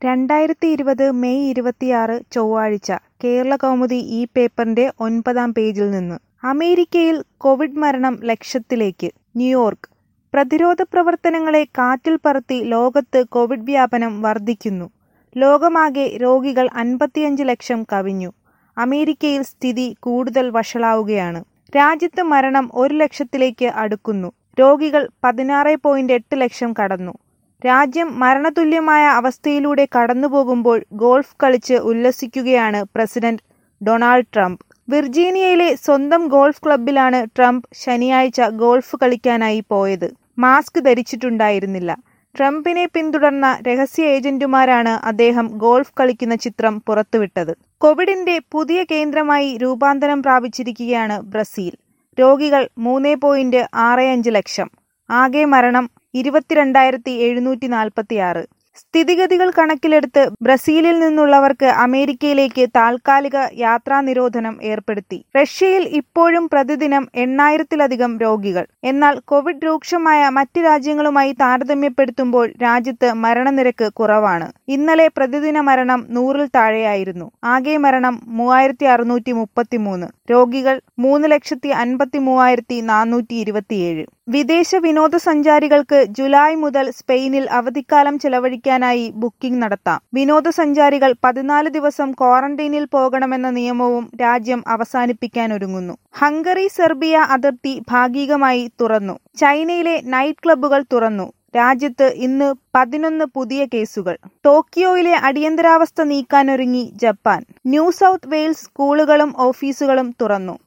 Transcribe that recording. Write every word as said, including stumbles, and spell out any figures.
രണ്ടായിരത്തി ഇരുപത് മെയ് ഇരുപത്തിയാറ് ചൊവ്വാഴ്ച കേരളകൗമുദി ഈ പേപ്പറിന്റെ ഒൻപതാം പേജിൽ നിന്ന്. അമേരിക്കയിൽ കോവിഡ് മരണം ലക്ഷത്തിലേക്ക്. ന്യൂയോർക്ക്. പ്രതിരോധ പ്രവർത്തനങ്ങളെ കാറ്റിൽ പറത്തി ലോകത്ത് കോവിഡ് വ്യാപനം വർദ്ധിക്കുന്നു. ലോകമാകെ രോഗികൾ അൻപത്തിയഞ്ച് ലക്ഷം കവിഞ്ഞു. അമേരിക്കയിൽ സ്ഥിതി കൂടുതൽ വഷളാവുകയാണ്. രാജ്യത്ത് മരണം ഒരു ലക്ഷത്തിലേക്ക് അടുക്കുന്നു. രോഗികൾ പതിനാറ് പോയിന്റ് എട്ട് ലക്ഷം കടന്നു. രാജ്യം മരണതുല്യമായ അവസ്ഥയിലൂടെ കടന്നുപോകുമ്പോൾ ഗോൾഫ് കളിച്ച് ഉല്ലസിക്കുകയാണ് പ്രസിഡന്റ് ഡൊണാൾഡ് ട്രംപ്. വിർജീനിയയിലെ സ്വന്തം ഗോൾഫ് ക്ലബ്ബിലാണ് ട്രംപ് ശനിയാഴ്ച ഗോൾഫ് കളിക്കാനായി പോയത്. മാസ്ക് ധരിച്ചിട്ടുണ്ടായിരുന്നില്ല. ട്രംപിനെ പിന്തുടർന്ന രഹസ്യ ഏജന്റുമാരാണ് അദ്ദേഹം ഗോൾഫ് കളിക്കുന്ന ചിത്രം പുറത്തുവിട്ടത്. കോവിഡിന്റെ പുതിയ കേന്ദ്രമായി രൂപാന്തരം പ്രാപിച്ചിരിക്കുകയാണ് ബ്രസീൽ. രോഗികൾ മൂന്ന് പോയിന്റ് ആറ് അഞ്ച് ലക്ഷം. ആകെ മരണം ഇരുപത്തിരണ്ടായിരത്തി എഴുന്നൂറ്റി നാൽപ്പത്തിയാറ്. സ്ഥിതിഗതികൾ കണക്കിലെടുത്ത് ബ്രസീലിൽ നിന്നുള്ളവർക്ക് അമേരിക്കയിലേക്ക് താൽക്കാലിക യാത്രാ നിരോധനം ഏർപ്പെടുത്തി. റഷ്യയിൽ ഇപ്പോഴും പ്രതിദിനം എണ്ണായിരത്തിലധികം രോഗികൾ. എന്നാൽ കോവിഡ് രൂക്ഷമായ മറ്റ് രാജ്യങ്ങളുമായി താരതമ്യപ്പെടുത്തുമ്പോൾ രാജ്യത്ത് മരണനിരക്ക് കുറവാണ്. ഇന്നലെ പ്രതിദിന മരണം നൂറിൽ താഴെയായിരുന്നു. ആകെ മരണം മൂവായിരത്തി അറുന്നൂറ്റി മുപ്പത്തി മൂന്ന്. രോഗികൾ മൂന്ന് ലക്ഷത്തി അൻപത്തി മൂവായിരത്തി നാനൂറ്റി ഇരുപത്തിയേഴ്. വിദേശ വിനോദസഞ്ചാരികൾക്ക് ജൂലൈ മുതൽ സ്പെയിനിൽ അവധിക്കാലം ചെലവഴിക്കാനായി ബുക്കിംഗ് നടത്താം. വിനോദസഞ്ചാരികൾ പതിനാല് ദിവസം ക്വാറന്റൈനിൽ പോകണമെന്ന നിയമവും രാജ്യം അവസാനിപ്പിക്കാനൊരുങ്ങുന്നു. ഹംഗറി സെർബിയ അതിർത്തി ഭാഗികമായി തുറന്നു. ചൈനയിലെ നൈറ്റ് ക്ലബ്ബുകൾ തുറന്നു. രാജ്യത്ത് ഇന്ന് പതിനൊന്ന് പുതിയ കേസുകൾ. ടോക്കിയോയിലെ അടിയന്തരാവസ്ഥ നീക്കാനൊരുങ്ങി ജപ്പാൻ. ന്യൂ സൗത്ത് വെയിൽസ് സ്കൂളുകളും ഓഫീസുകളും തുറന്നു.